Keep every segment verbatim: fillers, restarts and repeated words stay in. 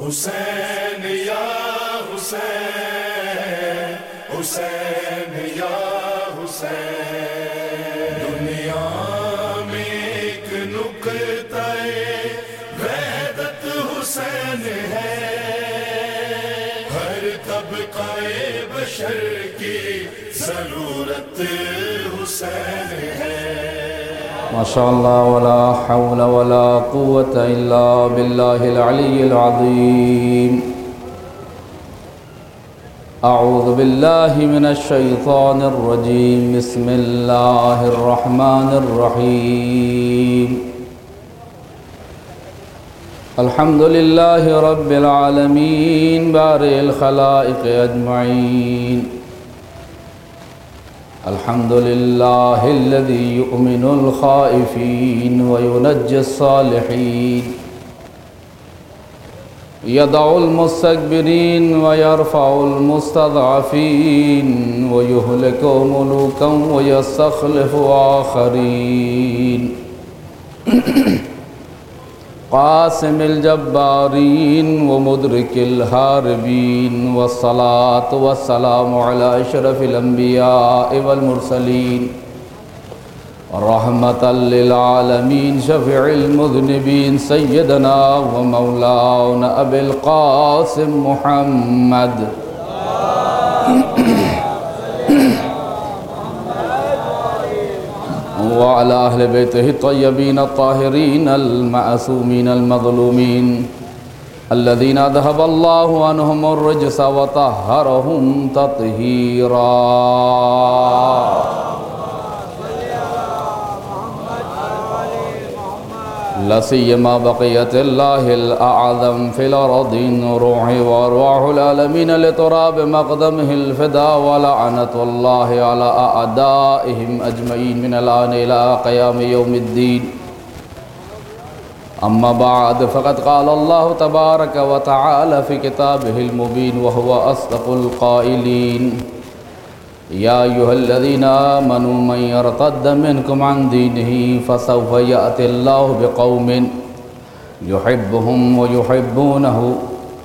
حسین یا حسین، حسین یا حسین، دنیا میں ایک نقطہ وحدت حسین ہے، ہر طبقہ بشر کی ضرورت حسین ہے۔ ماشاء اللہ ولا حول ولا قوة الا باللہ العلی العظیم۔ اعوذ باللہ من الشیطان الرجیم، بسم اللہ الرحمن الرحیم۔ الحمد للہ رب العالمین بارئ الخلائق اجمعین۔ الحمد للہ الذی یؤمن الخائفین وینجی الصالحین، یدع المستکبرین ویرفع المستضعفین، ویہلک ملوکا ویستخلف آخرین، قاسم الجبارین ومدرک الحاربین، والصلاة والسلام علی اشرف الانبیاء والمرسلین، رحمتا للعالمین، شفیع المذنبین، سیدنا ومولانا ابی القاسم محمد وعلى أهل بيته الطيبين الطاهرين المعصومين المظلومين الذين أذهب الله عنهم الرجس وطهرهم تطهيرا۔ لا سيما بقية الله الأعظم في الأرضين، روح وأرواح العالمين لتراب مقدمه الفداء، ولعنة الله على أعدائهم أجمعين من الآن إلى قيام يوم الدين۔ أما بعد، فقد قال الله تبارك وتعالى في كتابه المبين وهو أصدق القائلين: يا أيها الذين آمنوا من يرتد منكم عن دينه فسوف يأتي الله بقوم يحبهم ويحبونه،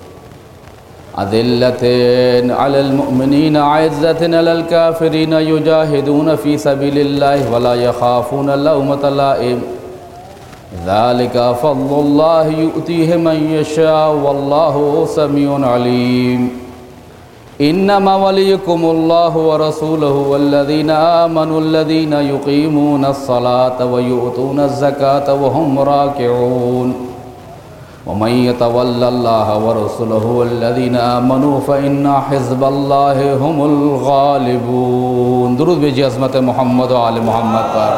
أذلة على المؤمنين أعزة على الكافرين، يجاهدون في سبيل الله ولا يخافون لومة لائم، ذلك فضل الله يؤتيه من يشاء والله سميع عليم۔ انما وليكم الله ورسوله والذين آمنوا الذين يقيمون الصلاة ويؤتون الزكاة وهم راكعون، ومن يتولى الله ورسوله والذين آمنوا فإن حزب الله هم الغالبون۔ درود بھیجیے عظمت محمد و آل محمد پر۔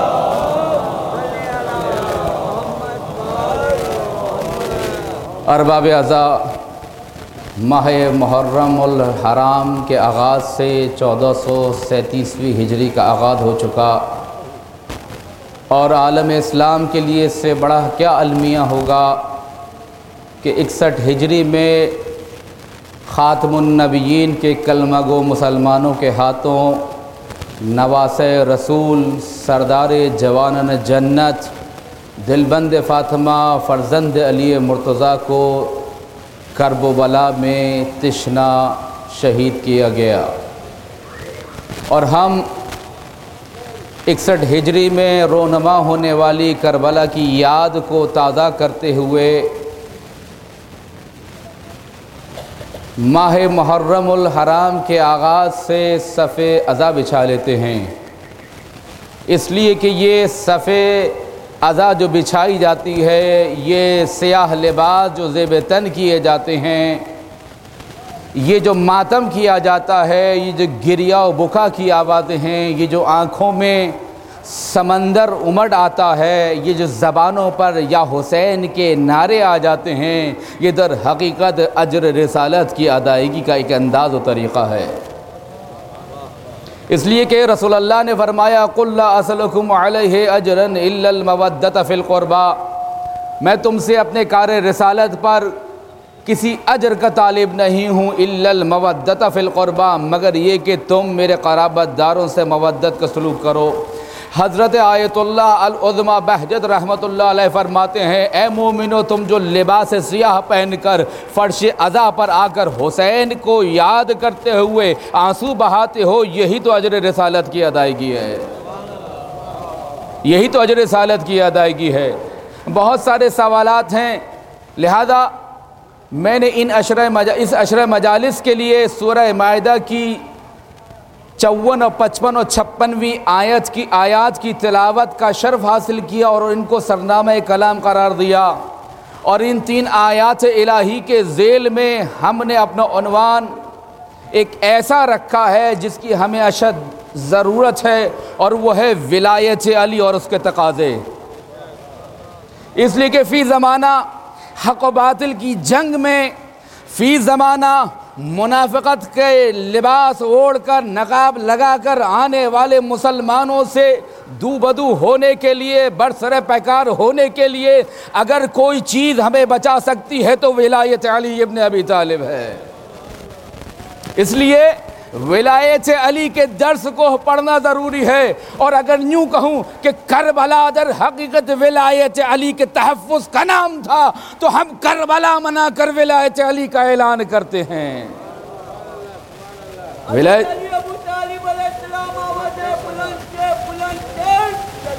ارباب اعزاء، ماہ محرم الحرام کے آغاز سے چودہ سو سینتیسویں ہجری کا آغاز ہو چکا، اور عالم اسلام کے لیے اس سے بڑا کیا المیہ ہوگا کہ اکسٹھ ہجری میں خاتم النبیین کے کلمہ گو مسلمانوں کے ہاتھوں نواسہ رسول، سردار جوانان جنت، دلبند فاطمہ، فرزند علی مرتضیٰ کو کربلا میں تشنا شہید کیا گیا، اور ہم اکسٹھ ہجری میں رونما ہونے والی کربلا کی یاد کو تازہ کرتے ہوئے ماہ محرم الحرام کے آغاز سے صف عزا بچھا لیتے ہیں، اس لیے کہ یہ صف عزا جو بچھائی جاتی ہے، یہ سیاہ لباس جو زیب تن کیے جاتے ہیں، یہ جو ماتم کیا جاتا ہے، یہ جو گریہ و بکا کی آوازیں ہیں، یہ جو آنکھوں میں سمندر امڑ آتا ہے، یہ جو زبانوں پر یا حسین کے نعرے آ جاتے ہیں، یہ در حقیقت اجر رسالت کی ادائیگی کا ایک انداز و طریقہ ہے۔ اس لیے کہ رسول اللہ نے فرمایا: قُلْ لَا أَسْأَلُكُمْ عَلَيْهِ أَجْرًا إِلَّا الْمَوَدَّةَ فِي الْقُرْبَى، میں تم سے اپنے کار رسالت پر کسی اجر کا طالب نہیں ہوں، إِلَّا الْمَوَدَّةَ فِي الْقُرْبَى، مگر یہ کہ تم میرے قرابت داروں سے مودت کا سلوک کرو۔ حضرت آیت اللہ العظمی بہجت رحمۃ اللہ علیہ فرماتے ہیں اے مومنو تم جو لباس سیاہ پہن کر فرش عزا پر آ کر حسین کو یاد کرتے ہوئے آنسو بہاتے ہو یہی تو اجر رسالت کی ادائیگی ہے، یہی تو اجر رسالت کی ادائیگی ہے۔ بہت سارے سوالات ہیں، لہذا میں نے ان عشرہ اس عشرہ مجالس کے لیے سورہ مائدہ کی چون اور پچپن اور چھپنویں آیت کی آیات کی تلاوت کا شرف حاصل کیا اور ان کو سرنامہ کلام قرار دیا، اور ان تین آیات الہی کے ذیل میں ہم نے اپنا عنوان ایک ایسا رکھا ہے جس کی ہمیں اشد ضرورت ہے، اور وہ ہے ولایت علی اور اس کے تقاضے۔ اس لیے کہ فی زمانہ حق و باطل کی جنگ میں، فی زمانہ منافقت کے لباس اوڑھ کر نقاب لگا کر آنے والے مسلمانوں سے دو بدو ہونے کے لیے، برسر پیکار ہونے کے لیے اگر کوئی چیز ہمیں بچا سکتی ہے تو ولایت علی ابن ابی طالب ہے۔ اس لیے ولایت علی کے درس کو پڑھنا ضروری ہے، اور اگر یوں کہوں کہ کربلا در حقیقت ولایت علی کے تحفظ کا نام تھا تو ہم کربلا منا کر ولایت علی کا اعلان کرتے ہیں۔ ولایت ابو طالب علیہ السلام آواز بلند سے بلند تیز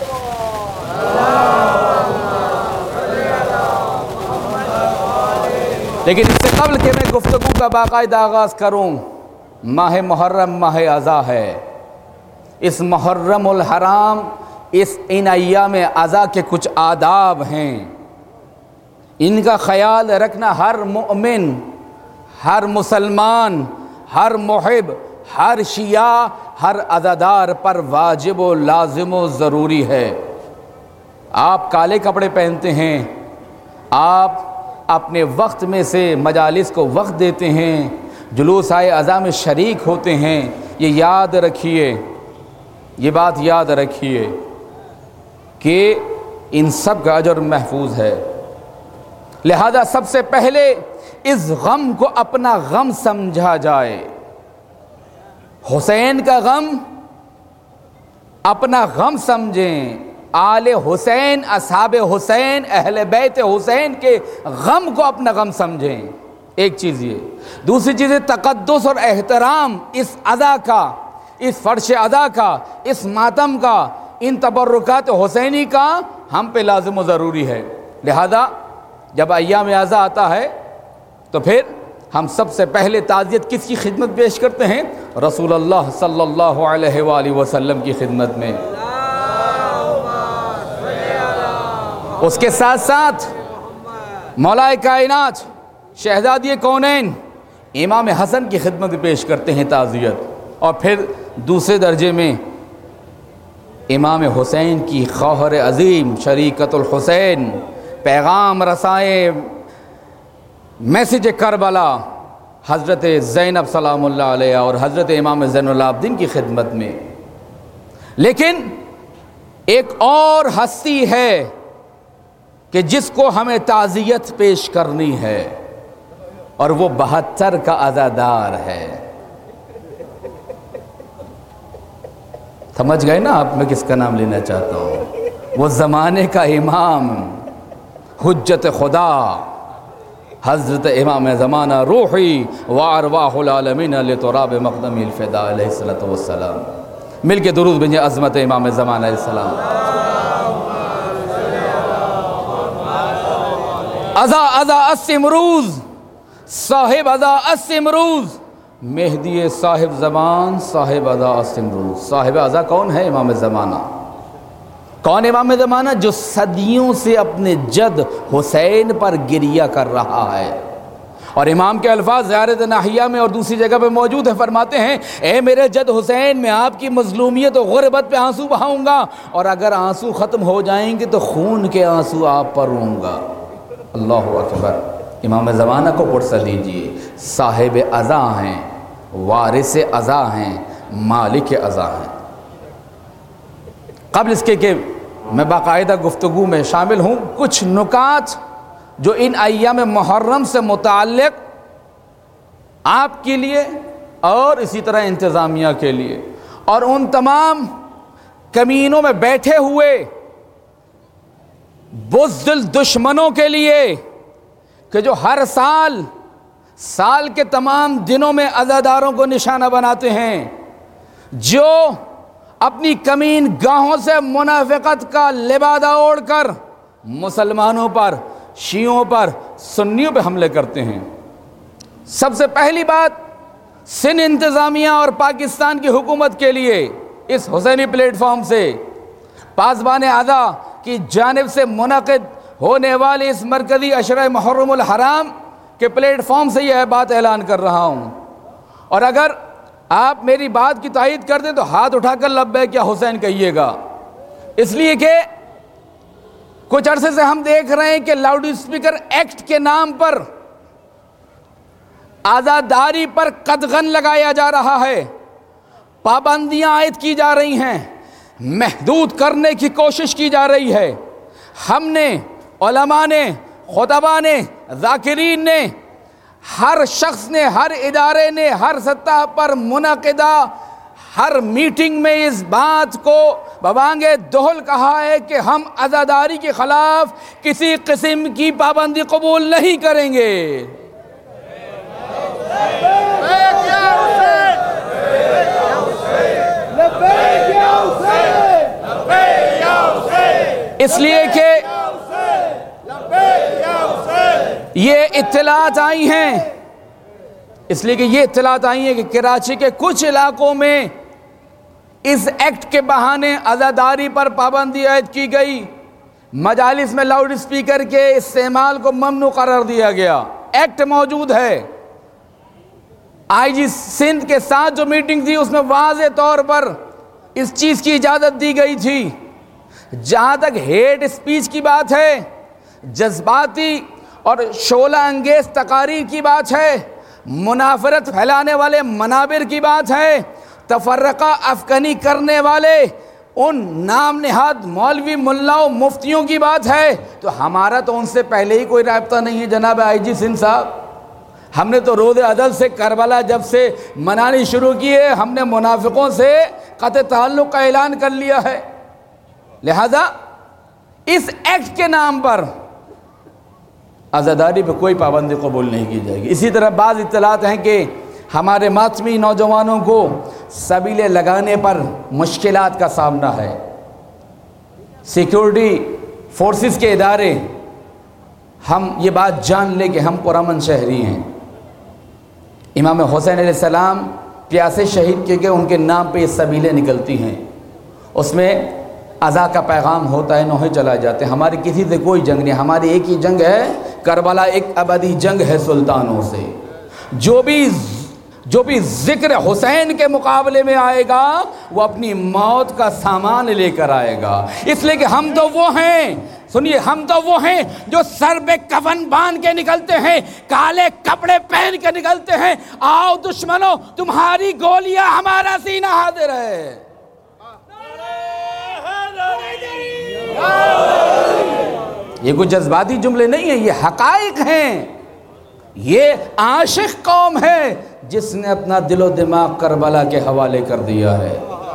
لیکن اس سے قبل کہ میں گفتگو کا باقاعدہ آغاز کروں، ماہ محرم ماہ عزا ہے۔ اس محرم الحرام، اس ان ایام عزا کے کچھ آداب ہیں، ان کا خیال رکھنا ہر مومن، ہر مسلمان، ہر محب، ہر شیعہ، ہر عزادار پر واجب و لازم و ضروری ہے۔ آپ کالے کپڑے پہنتے ہیں، آپ اپنے وقت میں سے مجالس کو وقت دیتے ہیں، جلوس آئے عزا میں شریک ہوتے ہیں، یہ یاد رکھیے، یہ بات یاد رکھیے کہ ان سب کا اجر محفوظ ہے۔ لہذا سب سے پہلے اس غم کو اپنا غم سمجھا جائے، حسین کا غم اپنا غم سمجھیں، آل حسین، اصحاب حسین، اہل بیت حسین کے غم کو اپنا غم سمجھیں، ایک چیز یہ۔ دوسری چیز تقدس اور احترام اس عزا کا، اس فرش عزا کا، اس ماتم کا، ان تبرکات حسینی کا ہم پہ لازم و ضروری ہے۔ لہذا جب ایام عزا آتا ہے تو پھر ہم سب سے پہلے تعزیت کس کی خدمت پیش کرتے ہیں؟ رسول اللہ صلی اللہ علیہ وآلہ وسلم کی خدمت میں۔ اس کے ساتھ ساتھ مولا کائنات، شہزادی کونین امام حسن کی خدمت پیش کرتے ہیں تعزیت، اور پھر دوسرے درجے میں امام حسین کی خواہر عظیم شریکت الحسین، پیغام رسائے میسج کربلا حضرت زینب سلام اللہ علیہ اور حضرت امام زین العابدین کی خدمت میں۔ لیکن ایک اور ہستی ہے کہ جس کو ہمیں تعزیت پیش کرنی ہے، اور وہ بہتر کا عزادار ہے۔ سمجھ گئے نا آپ میں کس کا نام لینا چاہتا ہوں؟ وہ زمانے کا امام، حجت خدا، حضرت امام زمانہ روحی وارواح العالمین لتراب مقدمی الفدا علیہ الصلوۃ والسلام۔ مل کے درود بھیجیں عظمت امام زمانہ علیہ السلام۔ عزا عزا اس امروز، صاحب عزا اس امروز، مہدی صاحب زمان، صاحب عزا اس امروز۔ صاحب عزا کون ہے؟ امام زمانہ۔ کون امام زمانہ؟ جو صدیوں سے اپنے جد حسین پر گریہ کر رہا ہے، اور امام کے الفاظ زیارت ناحیہ میں اور دوسری جگہ پہ موجود ہیں، فرماتے ہیں اے میرے جد حسین، میں آپ کی مظلومیت و غربت پہ آنسو بہاؤں گا، اور اگر آنسو ختم ہو جائیں گے تو خون کے آنسو آپ پر روں گا۔ اللہ اکبر۔ امام زمانہ کو پرسہ دیجئے، صاحب عزا ہیں، وارث عزا ہیں، مالک عزا ہیں۔ قبل اس کے کہ میں باقاعدہ گفتگو میں شامل ہوں، کچھ نکات جو ان ایام محرم سے متعلق آپ کے لیے اور اسی طرح انتظامیہ کے لیے اور ان تمام کمینوں میں بیٹھے ہوئے بزدل دشمنوں کے لیے کہ جو ہر سال سال کے تمام دنوں میں عزاداروں کو نشانہ بناتے ہیں، جو اپنی کمین گاہوں سے منافقت کا لبادہ اوڑھ کر مسلمانوں پر، شیعوں پر، سنیوں پہ حملے کرتے ہیں۔ سب سے پہلی بات سندھ انتظامیہ اور پاکستان کی حکومت کے لیے اس حسینی پلیٹ فارم سے پاسبان اعضا کی جانب سے منعقد ہونے والے اس مرکزی عشرہ محرم الحرام کے پلیٹ فارم سے یہ بات اعلان کر رہا ہوں، اور اگر آپ میری بات کی تائید کر دیں تو ہاتھ اٹھا کر لبیک یا حسین کہیے گا، اس لیے کہ کچھ عرصے سے ہم دیکھ رہے ہیں کہ لاؤڈ اسپیکر ایکٹ کے نام پر آزاداری پر قدغن لگایا جا رہا ہے، پابندیاں عائد کی جا رہی ہیں، محدود کرنے کی کوشش کی جا رہی ہے۔ ہم نے، علماء نے، خطباء نے، ذاکرین نے، ہر شخص نے، ہر ادارے نے، ہر سطح پر منعقدہ ہر میٹنگ میں اس بات کو ببانگ دہل کہا ہے کہ ہم عزاداری کے خلاف کسی قسم کی پابندی قبول نہیں کریں گے۔ اس لیے کہ یہ اطلاعات آئی ہیں اس لیے کہ یہ اطلاعات آئی ہیں کہ کراچی کے کچھ علاقوں میں اس ایکٹ کے بہانے عزاداری پر پابندی عائد کی گئی، مجالس میں لاؤڈ اسپیکر کے استعمال کو ممنوع قرار دیا گیا۔ ایکٹ موجود ہے، آئی جی سندھ کے ساتھ جو میٹنگ تھی اس میں واضح طور پر اس چیز کی اجازت دی گئی تھی۔ جہاں تک ہیٹ اسپیچ کی بات ہے، جذباتی اور شعلہ انگیز تقاریر کی بات ہے، منافرت پھیلانے والے منابر کی بات ہے، تفرقہ افکنی کرنے والے ان نام نہاد مولوی ملاؤں مفتیوں کی بات ہے، تو ہمارا تو ان سے پہلے ہی کوئی رابطہ نہیں ہے جناب آئی جی سندھ صاحب۔ ہم نے تو روز عدل سے کربلا جب سے منانی شروع کی ہے، ہم نے منافقوں سے قطع تعلق کا اعلان کر لیا ہے۔ لہذا اس ایکٹ کے نام پر عزاداری پہ کوئی پابندی قبول نہیں کی جائے گی۔ اسی طرح بعض اطلاعات ہیں کہ ہمارے ماتمی نوجوانوں کو سبیلے لگانے پر مشکلات کا سامنا ہے۔ سیکیورٹی فورسز کے ادارے، ہم یہ بات جان لیں کہ ہم پرامن شہری ہیں۔ امام حسین علیہ السلام پیاسے شہید کے کہ ان کے نام پہ یہ سبیلیں نکلتی ہیں، اس میں عزا کا پیغام ہوتا ہے، نوحے چلائے جاتے ہیں۔ ہماری کسی سے کوئی جنگ نہیں، ہماری ایک ہی جنگ ہے، کربلا ایک ابدی جنگ ہے سلطانوں سے۔ جو بھی جو بھی ذکر حسین کے مقابلے میں آئے گا وہ اپنی موت کا سامان لے کر آئے گا، اس لیے کہ ہم تو وہ ہیں، سنیے، ہم تو وہ ہیں جو سر پہ کفن باندھ کے نکلتے ہیں، کالے کپڑے پہن کے نکلتے ہیں، آؤ دشمنوں تمہاری گولیاں ہمارا سینہ حاضر ہے۔ یہ کوئی جذباتی جملے نہیں ہیں، یہ حقائق ہیں۔ یہ عاشق قوم ہے جس نے اپنا دل و دماغ کربلا کے حوالے کر دیا ہے۔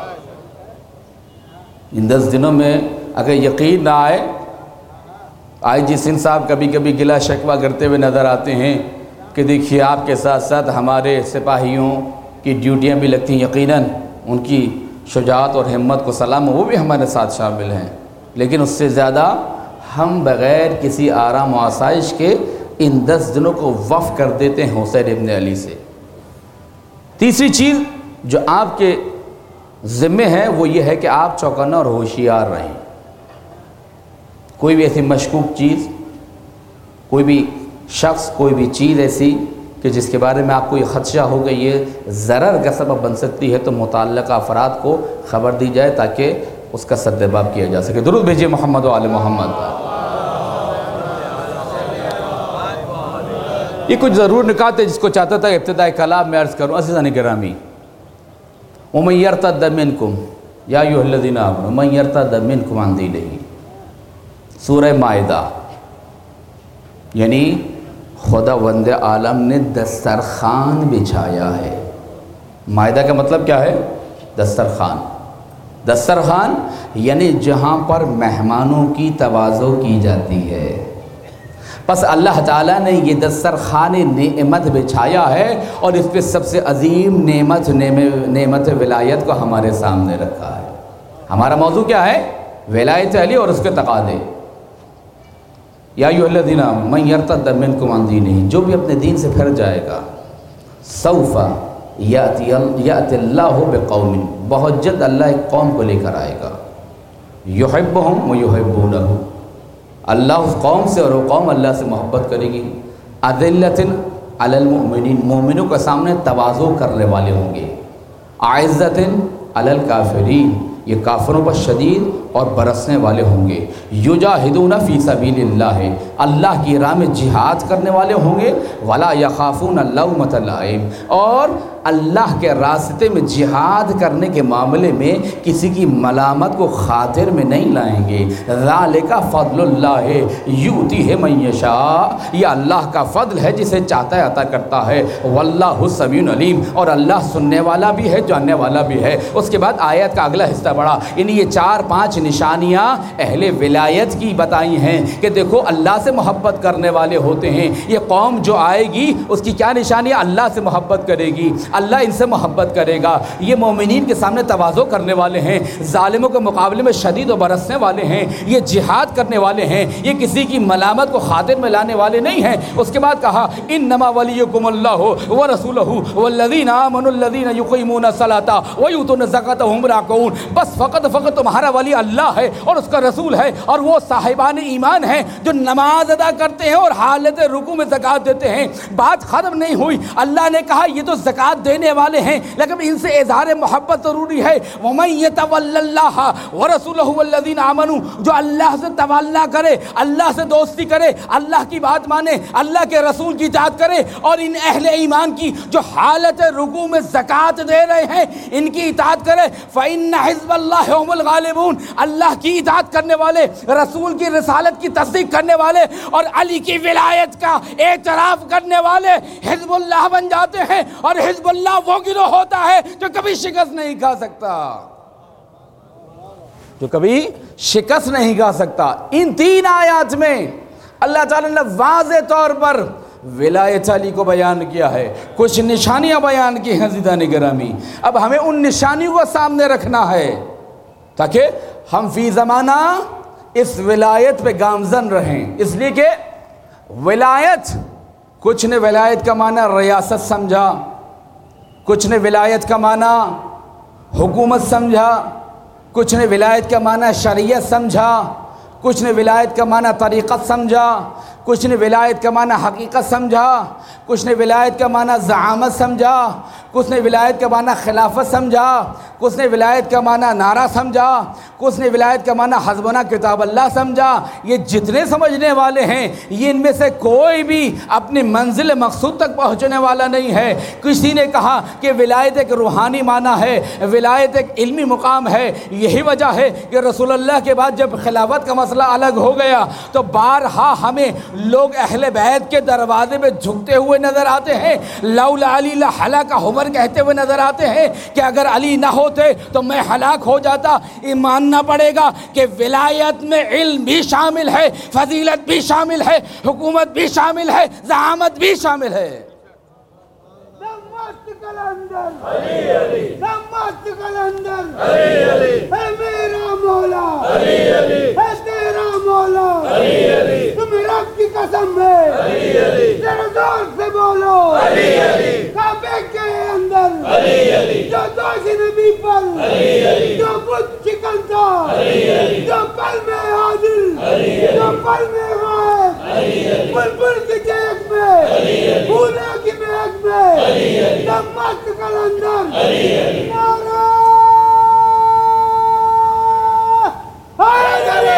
ان دس دنوں میں اگر یقین نہ آئے، آئی جی سندھ صاحب کبھی کبھی گلا شکوہ کرتے ہوئے نظر آتے ہیں کہ دیکھیے آپ کے ساتھ ساتھ ہمارے سپاہیوں کی ڈیوٹیاں بھی لگتی ہیں، یقیناً ان کی شجاعت اور ہمت کو سلام، وہ بھی ہمارے ساتھ شامل ہیں، لیکن اس سے زیادہ ہم بغیر کسی آرام و آسائش کے ان دس دنوں کو وقف کر دیتے ہیں حسین ابن علی سے۔ تیسری چیز جو آپ کے ذمے ہے وہ یہ ہے کہ آپ چوکنا اور ہوشیار رہیں۔ کوئی بھی ایسی مشکوک چیز، کوئی بھی شخص، کوئی بھی چیز ایسی کہ جس کے بارے میں آپ کو یہ خدشہ ہو کہ یہ ضرر کا سبب بن سکتی ہے، تو متعلقہ افراد کو خبر دی جائے تاکہ اس کا سدباب کیا جا سکے۔ درود بھیجیے محمد و آل محمد۔ یہ کچھ ضرور نکات ہے جس کو چاہتا تھا ابتداء کلام میں عرض کروں۔ عزیزان گرامی، وَمَن يَرْتَدَّ مِنْكُمْ يَا أَيُّهَا الَّذِينَ آمَنُوا مَن يَرْتَدَّ مِنْكُمْ عَن دِينِهِ، سورہ مائدہ، یعنی خدا وند عالم نے دسترخوان بچھایا ہے۔ مائدہ کا مطلب کیا ہے؟ دسترخوان۔ دسترخوان یعنی جہاں پر مہمانوں کی تواضع کی جاتی ہے. پس اللہ تعالیٰ نے یہ دسترخوان نعمت بچھایا ہے اور اس پہ سب سے عظیم نعمت نعمت ولایت کو ہمارے سامنے رکھا ہے. ہمارا موضوع کیا ہے؟ ولایت علی اور اس کے تقاضے. یا ایھا الذین من یرتد منکم عن دینہ، جو بھی اپنے دین سے پھر جائے گا، سوف یاتی یاتی اللہ بقوم، بہت جلد اللہ ایک قوم کو لے کر آئے گا، یحبہم ویحبونہ، اللہ اس قوم سے اور وہ قوم اللہ سے محبت کرے گی. اذلۃ علی المؤمنین، مومنوں کے سامنے تواضع کرنے والے ہوں گے. اعزۃ علی الکافرین، یہ کافروں پر شدید اور برسنے والے ہوں گے. یجاہدون فی سبیل اللہ، اللہ کی راہ میں جہاد کرنے والے ہوں گے. ولا یخافون لومۃ لائم، اور اللہ کے راستے میں جہاد کرنے کے معاملے میں کسی کی ملامت کو خاطر میں نہیں لائیں گے. ذالک فضل اللہ یؤتیہ من یشاء، یہ اللہ کا فضل ہے جسے چاہتا ہے عطا کرتا ہے. واللہ سمیع علیم، اور اللہ سننے والا بھی ہے جاننے والا بھی ہے. اس کے بعد آیت کا اگلا حصہ بڑھا، یعنی یہ چار پانچ نشانیاں اہل ولایت کی بتائی ہیں کہ دیکھو اللہ سے محبت کرنے والے ہوتے ہیں. یہ قوم جو آئے گی اس کی کیا نشانیاں؟ اللہ سے محبت کرے گی، اللہ ان سے محبت کرے گا. یہ مومنین کے سامنے تواضع کرنے والے ہیں، ظالموں کے مقابلے میں شدید و برسنے والے ہیں، یہ جہاد کرنے والے ہیں، یہ کسی کی ملامت کو خاطر میں لانے والے نہیں ہیں. اس کے بعد کہا انما ولیکم اللہ ورسولہ والذین آمنوا الذین یقیمون الصلاۃ ویؤتون الزکاۃ وهم راکعون. بس فقط فقط تمہارا ولی اللہ ہے اور اس کا رسول ہے، اور وہ صاحبان ایمان ہیں جو نماز ادا کرتے ہیں اور حالت رکوع میں زکوٰۃ دیتے ہیں. بات ختم نہیں ہوئی، اللہ نے کہا یہ تو زکوٰۃ دینے والے ہیں لیکن ان سے اظہار محبت ضروری ہے. وَمَن يَتَوَلَّ اللَّهَ وَرَسُولَهُ وَالَّذِينَ آمَنُوا، جو اللہ سے تولا کرے، اللہ سے دوستی کرے، اللہ کی بات مانے، اللہ کے رسول کی اطاعت کرے، اور ان اہل ایمان کی جو حالت رکوع میں زکوٰۃ دے رہے ہیں ان کی اطاعت کرے. فَإِنَّ حِزْبَ اللَّهِ هُمُ الْغَالِبُونَ، اللہ کی اطاعت کرنے والے، رسول کی رسالت کی تصدیق کرنے والے اور علی کی ولایت کا اعتراف کرنے والے حزب اللہ بن جاتے ہیں. اور حزب اللہ وہ گروہ ہوتا ہے جو کبھی شکست نہیں کھا سکتا، جو کبھی شکست نہیں کھا سکتا. ان تین آیات میں اللہ تعالیٰ نے واضح طور پر ولایت علی کو بیان کیا ہے، کچھ نشانیاں بیان کی ہیں. عزیزان گرامی، اب ہمیں ان نشانیوں کو سامنے رکھنا ہے تاکہ ہم فی زمانہ اس ولایت پہ گامزن رہیں. اس لیے کہ ولایت، کچھ نے ولایت کا معنی ریاست سمجھا، کچھ نے ولایت کا معنی حکومت سمجھا، کچھ نے ولایت کا معنی شریعت سمجھا، کچھ نے ولایت کا معنی طریقت سمجھا، کچھ نے ولایت کا معنی حقیقت سمجھا، کچھ نے ولایت کا معنی زعامت سمجھا، کچھ نے ولایت کا معنی خلافت سمجھا، کچھ نے ولایت کا معنی نعرہ سمجھا، کچھ نے ولایت کا معنی حسبنا کتاب اللہ سمجھا. یہ جتنے سمجھنے والے ہیں یہ ان میں سے کوئی بھی اپنی منزل مقصود تک پہنچنے والا نہیں ہے. کسی نے کہا کہ ولایت ایک روحانی معنی ہے، ولایت ایک علمی مقام ہے. یہی وجہ ہے کہ رسول اللہ کے بعد جب خلافت کا مسئلہ الگ ہو گیا تو بارہا ہمیں لوگ اہل بیت کے دروازے میں جھکتے ہوئے نظر آتے ہیں، لولا علی لہلک عمر کہتے ہوئے نظر آتے ہیں کہ اگر علی نہ ہوتے تو میں ہلاک ہو جاتا. یہ ماننا پڑے گا کہ ولایت میں علم بھی شامل ہے، فضیلت بھی شامل ہے، حکومت بھی شامل ہے، زعامت بھی شامل ہے. نماز کلندر علی علی، نماز کلندر علی علی، اے میرا مولا علی علی، اے تیرا مولا علی علی، تم رب کی قسم ہے علی علی، ذرا زور سے بولو علی علی، کعبے کے اندر علی علی، جو دوش نبی پر علی علی، جو بت چکن تھا علی علی، جو پل میں عادل علی علی، جو پل میں غائب علی علی، بلبل کی چہک میں علی علی، پھولوں کی مہک میں علی علی، دمشق کلندر علی علی، نعرہ حیدری.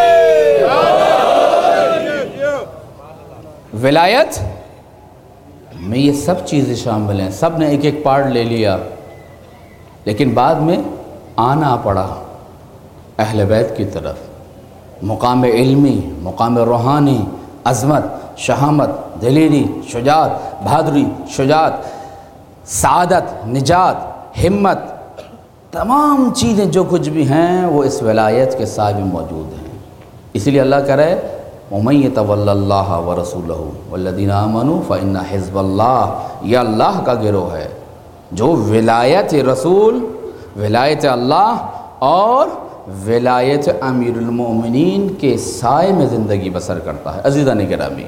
ولایت میں یہ سب چیزیں شامل ہیں، سب نے ایک ایک پارٹ لے لیا، لیکن بعد میں آنا پڑا اہل بیت کی طرف. مقام علمی، مقام روحانی، عظمت، شہامت، دلیری، شجاعت، بہادری، شجاعت، سعادت، نجات، ہمت، تمام چیزیں جو کچھ بھی ہیں وہ اس ولایت کے سائے میں موجود ہیں۔ اسی لیے اللہ کہہ رہے وَمَن يَتَوَلَّ اللَّهَ وَرَسُولَهُ وَالَّذِينَ آمَنُوا فَإِنَّ حِزْبَ اللَّهِ، یہ اللہ کا گروہ ہے جو ولایت رسول، ولایت اللہ اور ولایت امیر المومنین کے سائے میں زندگی بسر کرتا ہے۔ عزیزان گرامی،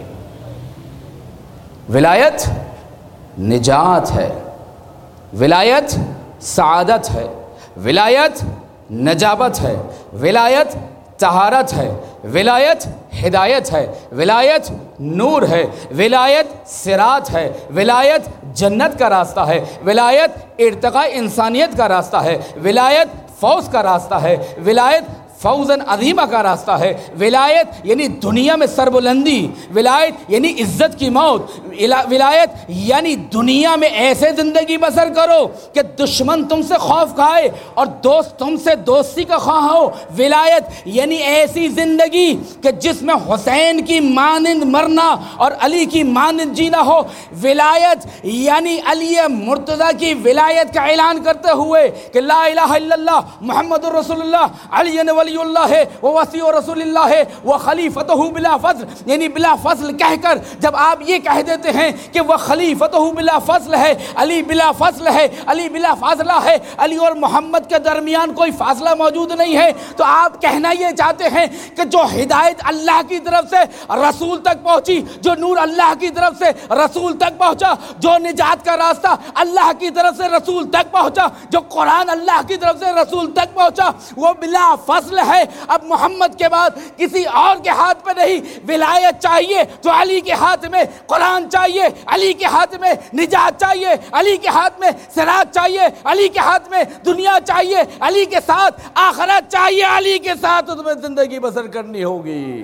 ولایت نجات ہے، ولایت سعادت ہے، ولایت نجابت ہے، ولایت طہارت ہے، ولایت ہدایت ہے، ولایت نور ہے، ولایت صراط ہے، ولایت جنت کا راستہ ہے، ولایت ارتقاء انسانیت کا راستہ ہے، ولایت فوز کا راستہ ہے، ولایت فوزاً عظیمہ کا راستہ ہے، ولایت یعنی دنیا میں سربلندی، ولایت یعنی عزت کی موت، ولایت یعنی دنیا میں ایسے زندگی بسر کرو کہ دشمن تم سے خوف کھائے اور دوست تم سے دوستی کا خواہ ہو، ولایت یعنی ایسی زندگی کہ جس میں حسین کی مانند مرنا اور علی کی مانند جینا ہو، ولایت یعنی علی مرتضیٰ کی ولایت کا اعلان کرتے ہوئے کہ لا الہ الا اللہ محمد رسول اللہ علی ولی اللہ ہے وہ وصی رسول اللہ ہے وہ خلیفتہ بلا فصل، یعنی بلا فصل کہہ کر جب آپ یہ کہہ دیتے ہیں کہ وہ خلیفتہ بلا فصل ہے، علی بلا فصل ہے، علی بلا فاصلہ ہے، علی اور محمد کے درمیان کوئی فاصلہ موجود نہیں ہے، تو آپ کہنا یہ چاہتے ہیں کہ جو ہدایت اللہ کی طرف سے رسول تک پہنچی، جو نور اللہ کی طرف سے رسول تک پہنچا، جو نجات کا راستہ اللہ کی طرف سے رسول تک پہنچا، جو قرآن اللہ کی طرف سے رسول تک پہنچا، وہ بلا فصل ہے۔ اب محمد کے بعد کسی اور کے ہاتھ پہ نہیں، ولایت چاہیے تو علی کے ہاتھ میں قرآن چاہیے، علی کے ہاتھ میں نجات چاہیے، علی کے ہاتھ میں صراط چاہیے، علی کے ہاتھ میں دنیا چاہیے، علی کے ساتھ آخرت چاہیے، علی کے ساتھ تمہیں زندگی بسر کرنی ہوگی۔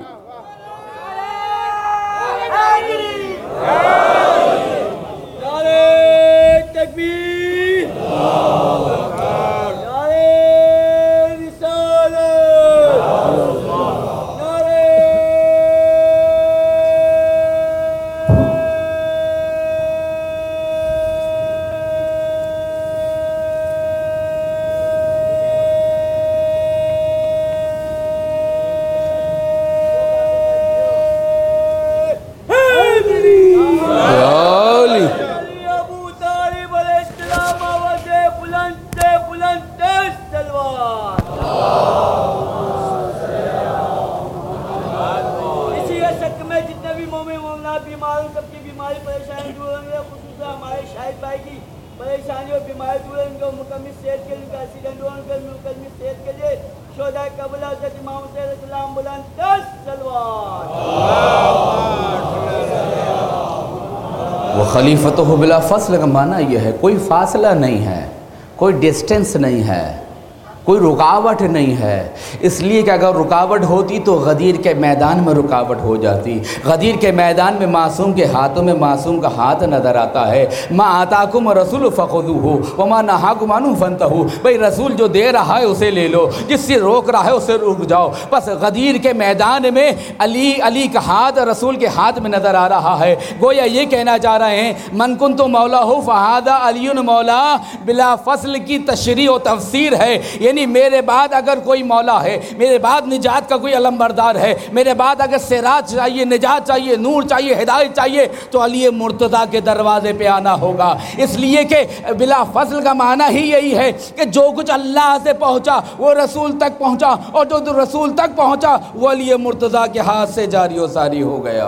نعرہ تکبیر، خلیفتہ بلا فصل کا معنی یہ ہے کوئی فاصلہ نہیں ہے، کوئی ڈسٹنس نہیں ہے، کوئی رکاوٹ نہیں ہے، اس لیے کہ اگر رکاوٹ ہوتی تو غدیر کے میدان میں رکاوٹ ہو جاتی۔ غدیر کے میدان میں معصوم کے ہاتھوں میں معصوم کا ہاتھ نظر آتا ہے۔ ما آتاکم رسول فخذوہ وما نہاکم عنہ فانتہوا، بھئی رسول جو دے رہا ہے اسے لے لو، جس سے روک رہا ہے اسے رک جاؤ۔ بس غدیر کے میدان میں علی علی کا ہاتھ رسول کے ہاتھ میں نظر آ رہا ہے۔ گویا یہ کہنا چاہ رہے ہیں من کنت مولاہ فہذا علی مولا، بلا فصل کی تشریح و تفسیر ہے، یعنی میرے بعد اگر کوئی مولا ہے، میرے بعد نجات کا کوئی علمبردار ہے، میرے بعد اگر صراط چاہیے، نجات چاہیے، نور چاہیے، ہدایت چاہیے تو علی مرتضیٰ کے دروازے پہ آنا ہوگا۔ اس لیے کہ بلا فصل کا معنی ہی یہی ہے کہ جو کچھ اللہ سے پہنچا وہ رسول تک پہنچا، اور جو رسول تک پہنچا وہ علی مرتضیٰ کے ہاتھ سے جاری و ساری ہو گیا،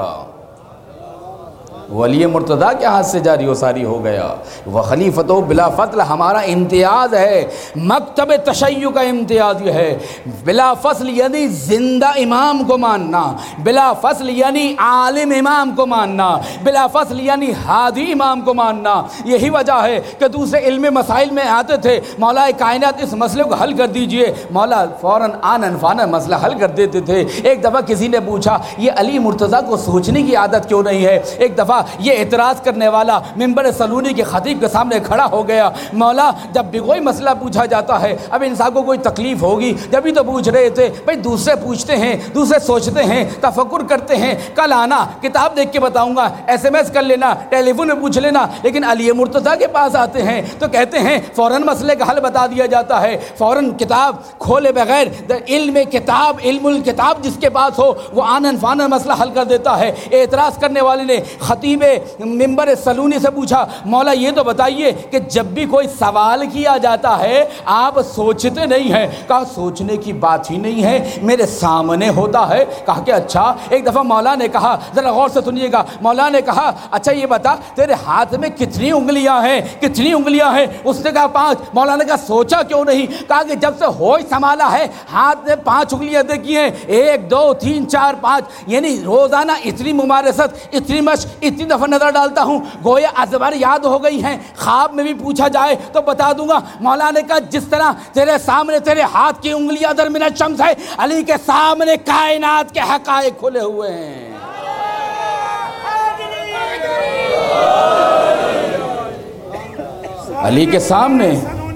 ولی مرتضیٰ کے ہاتھ سے جاری و ساری ہو گیا۔ وہ خلیفتہ بلا فصل ہمارا امتیاز ہے، مکتب تشیع کا امتیاز یہ ہے۔ بلا فصل یعنی زندہ امام کو ماننا، بلا فصل یعنی عالم امام کو ماننا، بلا فصل یعنی ہادی امام کو ماننا۔ یہی وجہ ہے کہ دوسرے علمی مسائل میں آتے تھے مولا کائنات اس مسئلے کو حل کر دیجئے، مولا فوراً آنن فانن مسئلہ حل کر دیتے تھے۔ ایک دفعہ کسی نے پوچھا یہ علی مرتضیٰ کو سوچنے کی عادت کیوں نہیں ہے؟ ایک دفعہ دفعہ یہ اعتراض کرنے والا منبر سلونی کے خطیب کے سامنے کھڑا ہو گیا. مولا جب بھی کوئی مسئلہ پوچھا جاتا ہے, اب انسان کو کوئی تکلیف ہوگی جبھی تو پوچھ رہے تھے, بھائی دوسرے پوچھتے ہیں, دوسرے سوچتے ہیں, تفکر کرتے ہیں, کل آنا کتاب دیکھ کے بتاؤں گا, ایس ایم ایس کر لینا, ٹیلی فون میں پوچھ لینا. لیکن علی مرتضیٰ کے پاس آتے ہیں تو کہتے ہیں فوراً مسئلے کا حل بتا دیا جاتا ہے, فوراً کتاب کھولے بغیر علم کتاب علم الکتاب جس کے پاس ہو وہ آنن فانن مسئلہ حل کر دیتا ہے. اعتراض کرنے والے نے خطیب منبر سلونی سے پوچھا, مولا یہ تو بتائیے کہ جب بھی کوئی سوال کیا جاتا ہے آپ سوچتے نہیں ہیں؟ کہا سوچنے کی بات ہی نہیں ہے, میرے سامنے ہوتا ہے. کہا کہ اچھا. ایک دفعہ مولا نے کہا, ذرا غور سے سنیے گا, مولا نے کہا اچھا یہ بتا تیرے ہاتھ میں کتنی انگلیاں ہیں, کتنی انگلیاں ہیں؟ اس نے کہا پانچ. مولا نے کہا سوچا کیوں نہیں؟ کہا کہ جب سے ہوش سنبھالا ہے ہاتھ نے پانچ انگلیاں دیکھی ہیں, ایک دو تین چار پانچ, یعنی روزانہ اتنی ممارست, اتنی مشق, اتنی دفعہ نظر ڈالتا ہوں گویا ازبر یاد ہو گئی ہیں, خواب میں بھی پوچھا جائے تو بتا دوں گا. مولا نے کہا جس طرح تیرے سامنے تیرے ہاتھ کی انگلیاں در من الشمس ہے, علی کے سامنے کائنات کے حقائق کھلے ہوئے ہیں. علی کے سامنے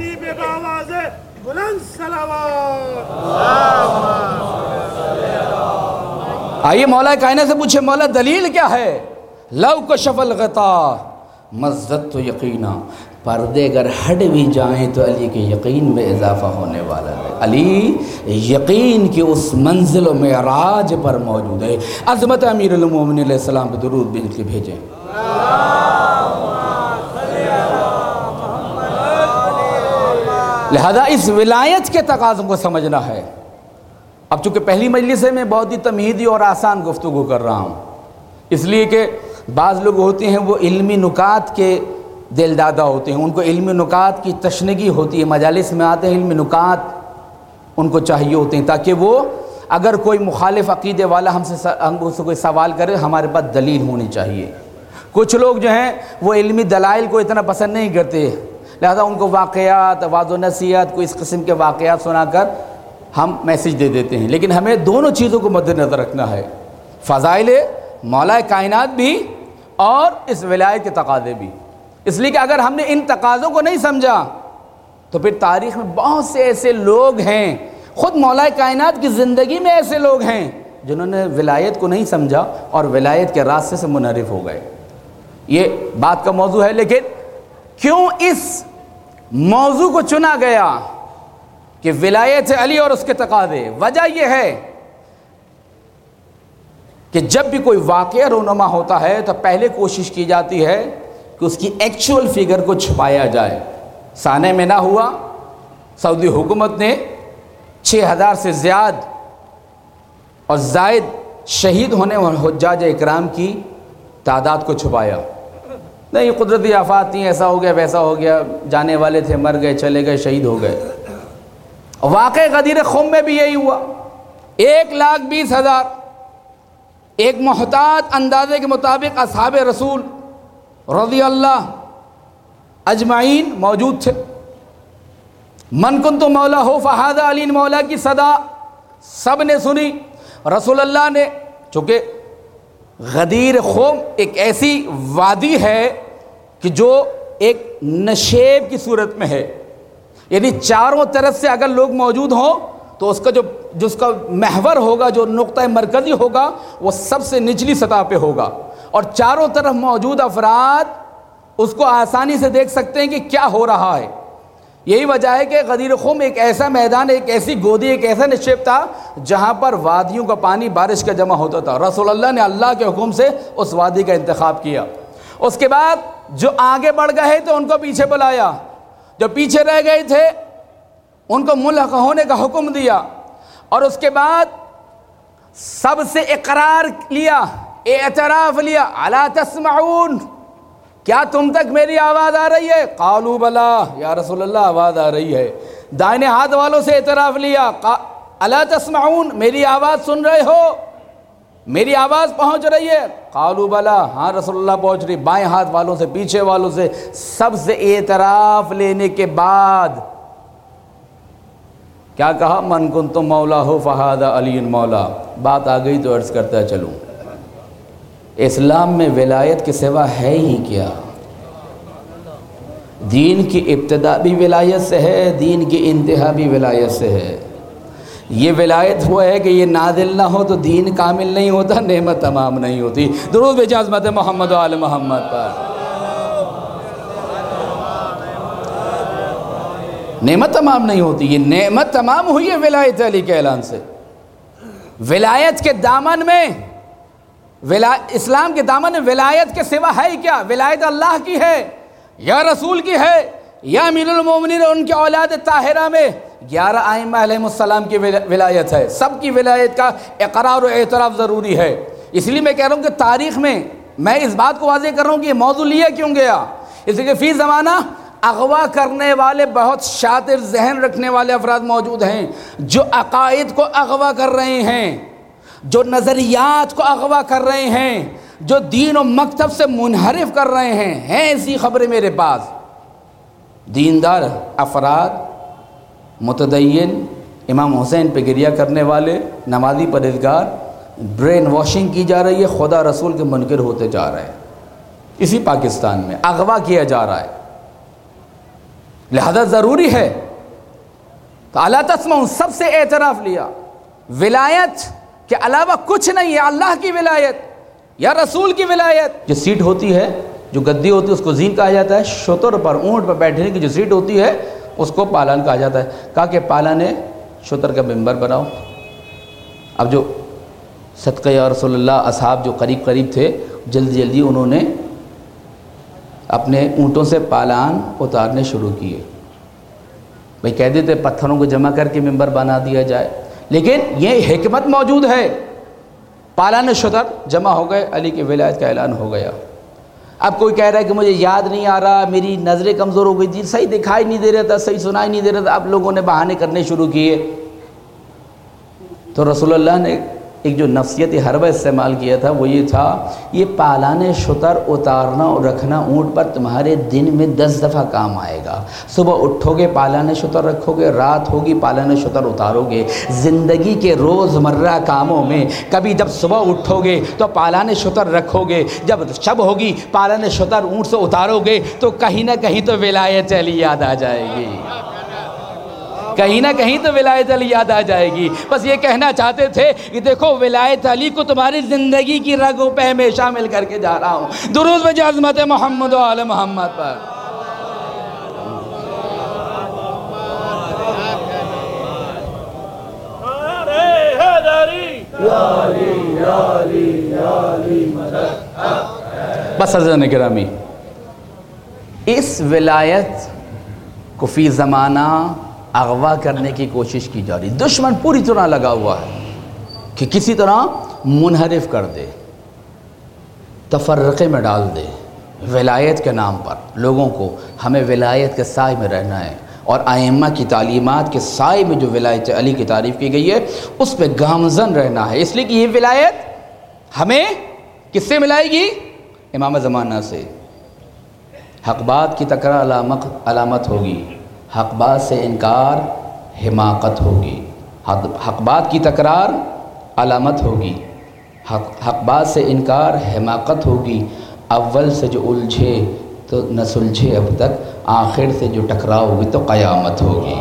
آئیے مولا کائنات سے پوچھے, مولا دلیل کیا ہے؟ لو کشف الغطا مزدت یقینا, پردے اگر ہٹ بھی جائیں تو علی کے یقین میں اضافہ ہونے والا ہے. علی یقین کی اس منزل و معراج پر موجود ہے. عظمت امیر المومنین علیہ السلام پہ درود بھیج کے بھیجیں. لہذا اس ولایت کے تقاضوں کو سمجھنا ہے. اب چونکہ پہلی مجلس ہے میں بہت ہی تمہیدی اور آسان گفتگو کر رہا ہوں, اس لیے کہ بعض لوگ ہوتے ہیں وہ علمی نکات کے دل دادا ہوتے ہیں, ان کو علمی نکات کی تشنگی ہوتی ہے, مجالس میں آتے ہیں علمی نکات ان کو چاہیے ہوتے ہیں تاکہ وہ اگر کوئی مخالف عقیدے والا ہم سے ہم سے کوئی سوال کرے ہمارے پاس دلیل ہونی چاہیے. کچھ لوگ جو ہیں وہ علمی دلائل کو اتنا پسند نہیں کرتے, لہذا ان کو واقعات, واضح و نصیحت, کوئی اس قسم کے واقعات سنا کر ہم میسیج دے دیتے ہیں. لیکن ہمیں دونوں چیزوں کو مد نظر رکھنا ہے, فضائل مولا کائنات بھی اور اس ولایت کے تقاضے بھی. اس لیے کہ اگر ہم نے ان تقاضوں کو نہیں سمجھا تو پھر تاریخ میں بہت سے ایسے لوگ ہیں, خود مولا کائنات کی زندگی میں ایسے لوگ ہیں جنہوں نے ولایت کو نہیں سمجھا اور ولایت کے راستے سے منحرف ہو گئے. یہ بات کا موضوع ہے. لیکن کیوں اس موضوع کو چنا گیا کہ ولایت علی اور اس کے تقاضے؟ وجہ یہ ہے کہ جب بھی کوئی واقعہ رونما ہوتا ہے تو پہلے کوشش کی جاتی ہے کہ اس کی ایکچول فگر کو چھپایا جائے. سانے میں نہ ہوا, سعودی حکومت نے چھ ہزار سے زیادہ اور زائد شہید ہونے والے حجاج اکرام کی تعداد کو چھپایا. نہیں قدرتی آفات تھیں, ایسا ہو گیا ویسا ہو گیا, جانے والے تھے مر گئے, چلے گئے, شہید ہو گئے. واقع غدیر خم میں بھی یہی ہوا. ایک لاکھ بیس ہزار ایک محتاط اندازے کے مطابق اصحاب رسول رضی اللہ اجمعین موجود تھے. من کنت مولا ہو فہذا علی مولا کی صدا سب نے سنی. رسول اللہ نے, چونکہ غدیر خم ایک ایسی وادی ہے کہ جو ایک نشیب کی صورت میں ہے, یعنی چاروں طرف سے اگر لوگ موجود ہوں تو اس کا جو جو اس کا محور ہوگا, جو نقطہ مرکزی ہوگا, وہ سب سے نچلی سطح پہ ہوگا, اور چاروں طرف موجود افراد اس کو آسانی سے دیکھ سکتے ہیں کہ کیا ہو رہا ہے. یہی وجہ ہے کہ غدیر خم ایک ایسا میدان, ایک ایسی گودی, ایک ایسا نشیب تھا جہاں پر وادیوں کا پانی بارش کا جمع ہوتا تھا. رسول اللہ نے اللہ کے حکم سے اس وادی کا انتخاب کیا. اس کے بعد جو آگے بڑھ گئے تو ان کو پیچھے بلایا, جو پیچھے رہ گئے تھے ان کو ملحق ہونے کا حکم دیا, اور اس کے بعد سب سے اقرار لیا, اعتراف لیا. الا تسمعون, کیا تم تک میری آواز آ رہی ہے؟ قالوا بلا, یا رسول اللہ آواز آ رہی ہے. دائنے ہاتھ والوں سے اعتراف لیا, الا تسمعون, میری آواز سن رہے ہو؟ میری آواز پہنچ رہی ہے؟ قالوا بلا, ہاں رسول اللہ پہنچ رہی. بائیں ہاتھ والوں سے, پیچھے والوں سے, سب سے اعتراف لینے کے بعد کیا کہا؟ من کنتم مولا ہو فہذا علی مولا. بات آ گئی تو عرض کرتا چلوں. اسلام میں ولایت کے سوا ہے ہی کیا؟ دین کی ابتدا بھی ولایت سے ہے، دین کی انتہا بھی ولایت سے ہے۔ یہ ولایت وہ ہے کہ یہ نازل نہ ہو تو دین کامل نہیں ہوتا، نعمت تمام نہیں ہوتی۔ درود بھیجیں عظمت محمد و آل محمد پر۔ نعمت تمام نہیں ہوتی، یہ نعمت تمام ہوئی ہے ولایت علی کے اعلان سے۔ ولایت کے دامن میں ولا... اسلام کے دامن میں ولایت کے سوا ہے کیا؟ ولایت اللہ کی ہے یا رسول کی ہے یا امیر المومنین اور ان کے اولاد طاہرہ میں گیارہ ائمہ علیہ السلام کی ولایت ہے۔ سب کی ولایت کا اقرار و اعتراف ضروری ہے۔ اس لیے میں کہہ رہا ہوں کہ تاریخ میں میں اس بات کو واضح کر رہا ہوں کہ یہ موضوع لیا کیوں گیا، اس لیے کہ فی زمانہ اغوا کرنے والے بہت شاطر ذہن رکھنے والے افراد موجود ہیں جو عقائد کو اغوا کر رہے ہیں، جو نظریات کو اغوا کر رہے ہیں، جو دین و مکتب سے منحرف کر رہے ہیں۔ ہیں ایسی خبریں میرے پاس، دیندار افراد، متدین، امام حسین پہ گریہ کرنے والے، نمازی پرہیزگار، برین واشنگ کی جا رہی ہے، خدا رسول کے منکر ہوتے جا رہے ہیں۔ اسی پاکستان میں اغوا کیا جا رہا ہے، لہذا ضروری ہے تو اعلیٰ تسمعون سب سے اعتراف لیا۔ ولایت کے علاوہ کچھ نہیں ہے، اللہ کی ولایت یا رسول کی ولایت۔ جو سیٹ ہوتی ہے، جو گدی ہوتی ہے، اس کو زین کہا جاتا ہے۔ شتر پر، اونٹ پر بیٹھنے کی جو سیٹ ہوتی ہے اس کو پالان کہا جاتا ہے۔ کہا کہ پالان شتر کا ممبر بناؤ۔ اب جو صدقہ یا رسول اللہ اصحاب جو قریب قریب تھے، جلدی جلدی انہوں نے اپنے اونٹوں سے پالان اتارنے شروع کیے۔ بھئی کہہ دیتے پتھروں کو جمع کر کے ممبر بنا دیا جائے، لیکن یہ حکمت موجود ہے۔ پالان شتر جمع ہو گئے، علی کی ولایت کا اعلان ہو گیا۔ اب کوئی کہہ رہا ہے کہ مجھے یاد نہیں آ رہا، میری نظریں کمزور ہو گئی تھی، صحیح دکھائی نہیں دے رہا تھا، صحیح سنائی نہیں دے رہا تھا۔ اب لوگوں نے بہانے کرنے شروع کیے تو رسول اللہ نے ایک جو نفسیتی حربہ استعمال کیا تھا وہ یہ تھا، یہ پالان شتر اتارنا اور رکھنا اونٹ پر تمہارے دن میں دس دفعہ کام آئے گا۔ صبح اٹھو گے پالان شتر رکھو گے، رات ہوگی پالان شتر اتارو گے۔ زندگی کے روزمرہ کاموں میں کبھی جب صبح اٹھو گے تو پالان شتر رکھو گے، جب شب ہوگی پالان شتر اونٹ سے اتارو گے تو کہیں نہ کہیں تو ولایت علی یاد آ جائے گی، کہیں نہ کہیں تو ولایت علی یاد آ جائے گی۔ بس یہ کہنا چاہتے تھے کہ دیکھو ولایت علی کو تمہاری زندگی کی رگ و پہ میں شامل کر کے جا رہا ہوں۔ درود بھیجیں عظمت محمد و آل محمد پر۔ بس حضرات گرامی، اس ولایت کو فی زمانہ اغوا کرنے کی کوشش کی جا رہی، دشمن پوری طرح لگا ہوا ہے کہ کسی طرح منحرف کر دے، تفرقے میں ڈال دے ولایت کے نام پر لوگوں کو۔ ہمیں ولایت کے سائے میں رہنا ہے اور ائمہ کی تعلیمات کے سائے میں جو ولایت علی کی تعریف کی گئی ہے اس پہ گامزن رہنا ہے، اس لیے کہ یہ ولایت ہمیں کس سے ملائے گی؟ امام زمانہ سے۔ حق بات کی تکرار علامت علامت ہوگی، حق بات سے انکار حماقت ہوگی۔ حق بات کی تکرار علامت ہوگی، حق حق بات سے انکار حماقت ہوگی۔ اول سے جو الجھے تو نہ سلجھے اب تک، آخر سے جو ٹکراؤ ہوگی تو قیامت ہوگی۔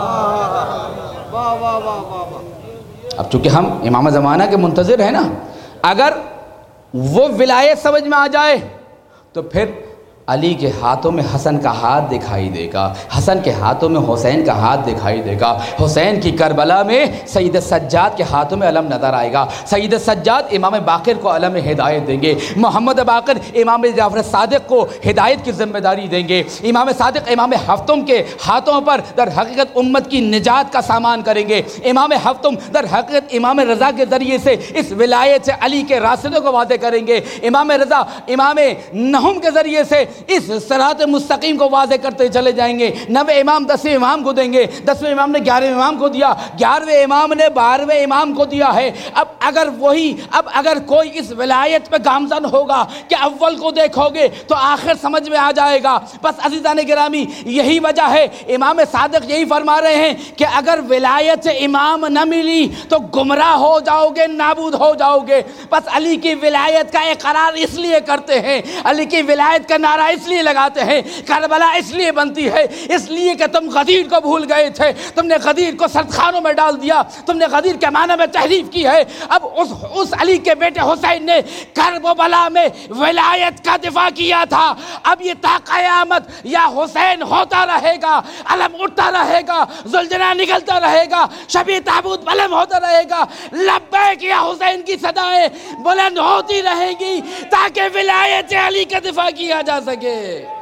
اب چونکہ ہم امام زمانہ کے منتظر ہیں نا، اگر وہ ولایت سمجھ میں آ جائے تو پھر علی کے ہاتھوں میں حسن کا ہاتھ دکھائی دے گا، حسن کے ہاتھوں میں حسین کا ہاتھ دکھائی دے گا، حسین کی کربلا میں سید سجاد کے ہاتھوں میں علم نظر آئے گا، سید سجاد امام باقر کو علم ہدایت دیں گے، محمد باقر امام جعفر صادق کو ہدایت کی ذمہ داری دیں گے، امام صادق امام ہفتم کے ہاتھوں پر در حقیقت امت کی نجات کا سامان کریں گے، امام ہفتم در حقیقت امام رضا کے ذریعے سے اس ولایت سے علی کے راستے کو واضح کریں گے، امام رضا امام نہم کے ذریعے سے اس صراط مستقیم کو واضح کرتے چلے جائیں گے۔ نوے امام دسویں امام کو دیں گے، دسویں امام نے گیارہویں امام کو دیا، گیارہویں امام نے بارہویں امام کو دیا ہے۔ اب اگر وہی اب اگر کوئی اس ولایت پہ گامزن ہوگا کہ اول کو دیکھو گے تو آخر سمجھ میں آ جائے گا۔ بس عزیزان گرامی، یہی وجہ ہے امام صادق یہی فرما رہے ہیں کہ اگر ولایت امام نہ ملی تو گمراہ ہو جاؤ گے، نابود ہو جاؤ گے۔ بس علی کی ولایت کا اقرار اس لیے کرتے ہیں، علی کی ولایت کا نعرہ اس لیے لگاتے ہیں، کربلا اس لیے بنتی ہے اس لیے کہ تم غدیر کو بھول گئے تھے، تم نے غدیر کو سردخانوں میں ڈال دیا، تم نے غدیر کے معنی میں تحریف کی ہے۔ اب اس اس علی کے بیٹے حسین نے کرب و بلا میں ولایت کا دفاع کیا تھا، اب یہ تا قیامت یا حسین ہوتا رہے گا، علم اٹھتا رہے گا، زلجنا نکلتا رہے گا، شبیہ تابوت بلند ہوتا رہے گا، لبیک یا حسین کی صدایں بلند ہوتی رہیں گی تاکہ ولایت علی کا دفاع کیا جا سکے۔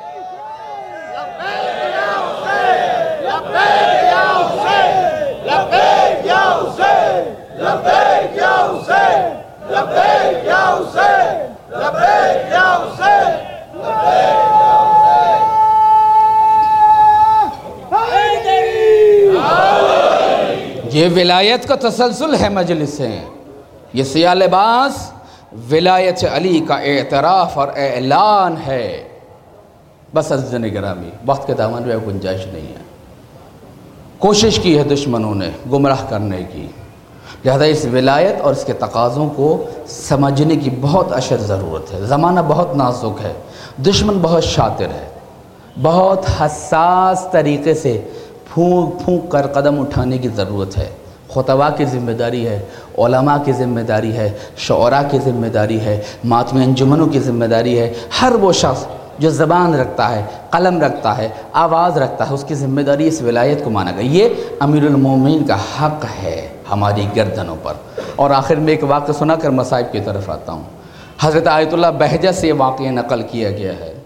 لبیک یا حسین، لبیک یا حسین، لبیک یا حسین، لبیک یا حسین، لبیک یا حسین، لبیک یا حسین۔ یہ ولایت کا تسلسل ہے مجلس سے، یہ سیاہ لباس ولایت علی کا اعتراف اور اعلان ہے۔ بس عزیزان گرامی، وقت کے دامن میں گنجائش نہیں ہے، کوشش کی ہے دشمنوں نے گمراہ کرنے کی، لہذا اس ولایت اور اس کے تقاضوں کو سمجھنے کی بہت اشد ضرورت ہے۔ زمانہ بہت نازک ہے، دشمن بہت شاطر ہے، بہت حساس طریقے سے پھونک پھونک کر قدم اٹھانے کی ضرورت ہے۔ خطباء کی ذمہ داری ہے، علماء کی ذمہ داری ہے، شعراء کی ذمہ داری ہے، ماتمی انجمنوں کی ذمہ داری ہے۔ ہر وہ شخص جو زبان رکھتا ہے، قلم رکھتا ہے، آواز رکھتا ہے، اس کی ذمہ داری اس ولایت کو مانا گیا۔ یہ امیر المومنین کا حق ہے ہماری گردنوں پر۔ اور آخر میں ایک واقعہ سنا کر مصائب کی طرف آتا ہوں۔ حضرت آیت اللہ بہجہ سے یہ واقعہ نقل کیا گیا ہے۔